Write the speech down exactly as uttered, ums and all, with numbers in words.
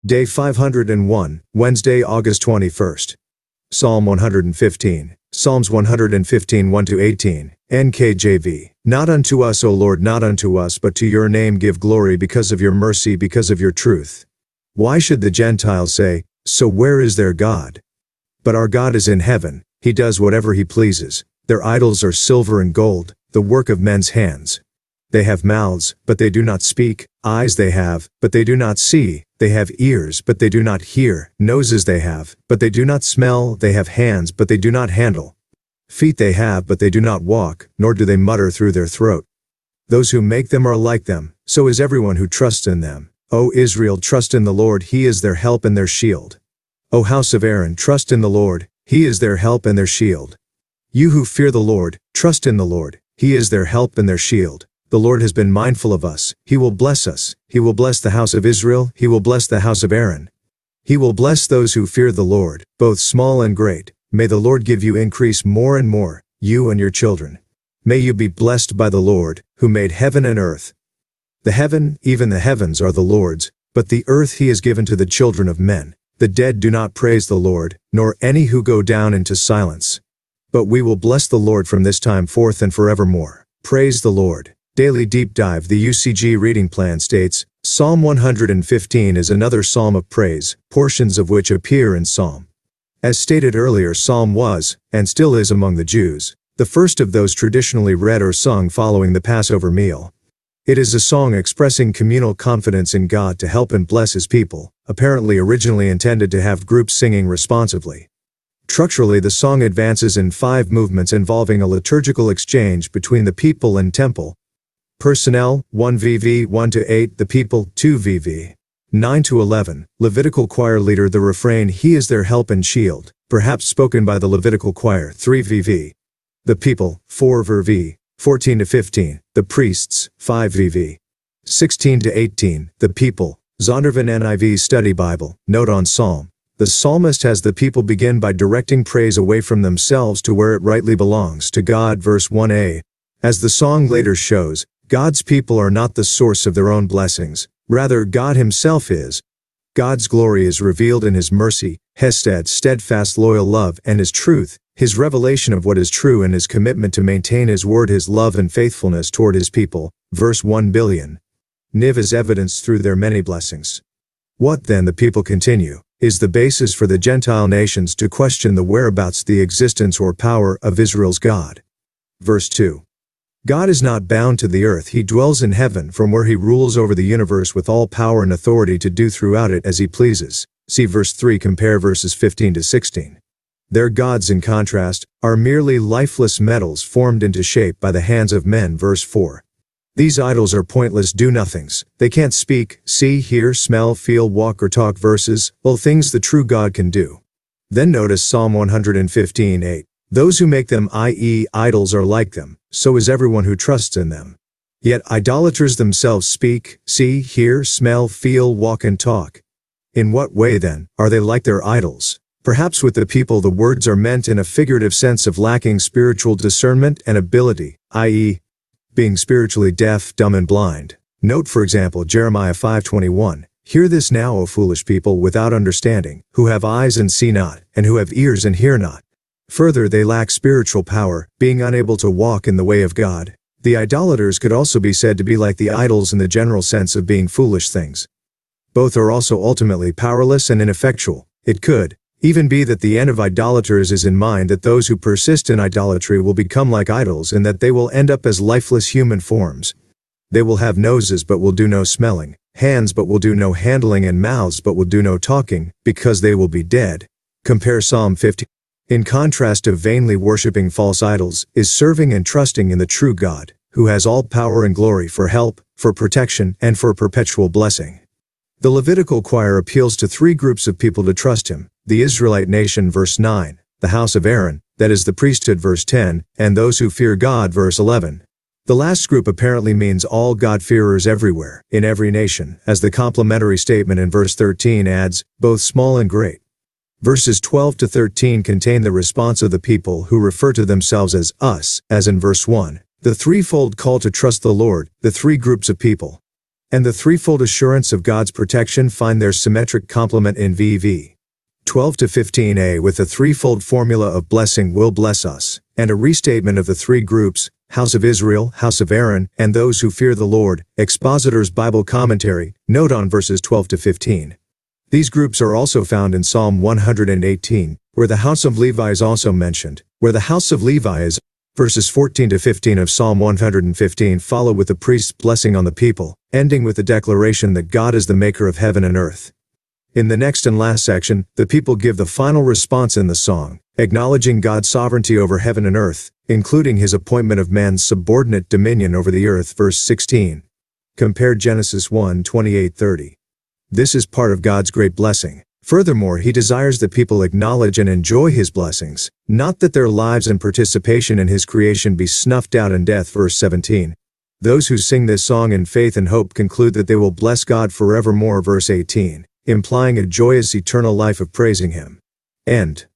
Day five hundred one, Wednesday, August twenty-first. Psalm one hundred fifteen, Psalms one hundred fifteen, one to eighteen, N K J V. Not unto us, O Lord, not unto us, but to your name give glory because of your mercy, because of your truth. Why should the Gentiles say, so where is their God? But our God is in heaven, he does whatever he pleases. Their idols are silver and gold, the work of men's hands. They have mouths, but they do not speak, eyes they have, but they do not see, they have ears, but they do not hear, noses they have, but they do not smell, they have hands, but they do not handle. Feet they have, but they do not walk, nor do they mutter through their throat. Those who make them are like them, so is everyone who trusts in them. O Israel, trust in the Lord, he is their help and their shield. O house of Aaron, trust in the Lord, he is their help and their shield. You who fear the Lord, trust in the Lord, he is their help and their shield. The Lord has been mindful of us, he will bless us, he will bless the house of Israel, he will bless the house of Aaron. He will bless those who fear the Lord, both small and great. May the Lord give you increase more and more, you and your children. May you be blessed by the Lord, who made heaven and earth. The heaven, even the heavens, are the Lord's, but the earth he has given to the children of men. The dead do not praise the Lord, nor any who go down into silence. But we will bless the Lord from this time forth and forevermore. Praise the Lord. Daily Deep Dive. The U C G reading plan states, Psalm one hundred fifteen is another psalm of praise, portions of which appear in Psalm. As stated earlier, Psalm was, and still is among the Jews, the first of those traditionally read or sung following the Passover meal. It is a song expressing communal confidence in God to help and bless his people, apparently originally intended to have groups singing responsively. Structurally, the song advances in five movements involving a liturgical exchange between the people and temple. Personnel, one V V, one to eight, the people, two V V. nine to eleven, Levitical choir leader. The refrain, he is their help and shield, perhaps spoken by the Levitical choir, three V V. The people, four V V. fourteen to fifteen, the priests, five V V. sixteen to eighteen, the people. Zondervan N I V Study Bible. Note on Psalm. The psalmist has the people begin by directing praise away from themselves to where it rightly belongs, to God. Verse one a. As the song later shows, God's people are not the source of their own blessings, rather God himself is. God's glory is revealed in his mercy, Hesed, steadfast loyal love, and his truth, his revelation of what is true and his commitment to maintain his word, his love and faithfulness toward his people. Verse one billion. Niv is evidenced through their many blessings. What then, the people continue, is the basis for the Gentile nations to question the whereabouts, the existence or power of Israel's God. Verse two. God is not bound to the earth, he dwells in heaven, from where he rules over the universe with all power and authority to do throughout it as he pleases. See verse three. Compare verses fifteen to sixteen. Their gods, in contrast, are merely lifeless metals formed into shape by the hands of men. Verse four. These idols are pointless do-nothings. They can't speak, see, hear, smell, feel, walk, or talk. Verses, all things the true God can do. Then notice Psalm one hundred fifteen, eight. Those who make them, that is, idols, are like them, so is everyone who trusts in them. Yet idolaters themselves speak, see, hear, smell, feel, walk, and talk. In what way, then, are they like their idols? Perhaps with the people the words are meant in a figurative sense of lacking spiritual discernment and ability, that is, being spiritually deaf, dumb, and blind. Note, for example, Jeremiah five twenty-one. Hear this now, O foolish people without understanding, who have eyes and see not, and who have ears and hear not. Further, they lack spiritual power, being unable to walk in the way of God. The idolaters could also be said to be like the idols in the general sense of being foolish things. Both are also ultimately powerless and ineffectual. It could even be that the end of idolaters is in mind, that those who persist in idolatry will become like idols, and that they will end up as lifeless human forms. They will have noses but will do no smelling, hands but will do no handling, and mouths but will do no talking, because they will be dead. Compare Psalm fifty. In contrast to vainly worshipping false idols, is serving and trusting in the true God, who has all power and glory for help, for protection, and for perpetual blessing. The Levitical choir appeals to three groups of people to trust him: the Israelite nation, verse nine, the house of Aaron, that is the priesthood, verse ten, and those who fear God, verse eleven. The last group apparently means all God-fearers everywhere, in every nation, as the complementary statement in verse thirteen adds, both small and great. Verses twelve to thirteen contain the response of the people who refer to themselves as us, as in verse one. The threefold call to trust the Lord, the three groups of people. And the threefold assurance of God's protection find their symmetric complement in V V twelve to fifteen a with the threefold formula of blessing will bless us, and a restatement of the three groups, House of Israel, House of Aaron, and those who fear the Lord, Expositor's Bible Commentary, note on verses twelve to fifteen. These groups are also found in Psalm one hundred eighteen, where the house of Levi is also mentioned, where the house of Levi is. Verses fourteen to fifteen of Psalm one hundred fifteen follow with the priest's blessing on the people, ending with the declaration that God is the maker of heaven and earth. In the next and last section, the people give the final response in the song, acknowledging God's sovereignty over heaven and earth, including his appointment of man's subordinate dominion over the earth. Verse sixteen. Compare Genesis one twenty-eight thirty. This is part of God's great blessing. Furthermore, he desires that people acknowledge and enjoy his blessings, not that their lives and participation in his creation be snuffed out in death. Verse seventeen. Those who sing this song in faith and hope conclude that they will bless God forevermore. Verse eighteen, implying a joyous eternal life of praising him. End.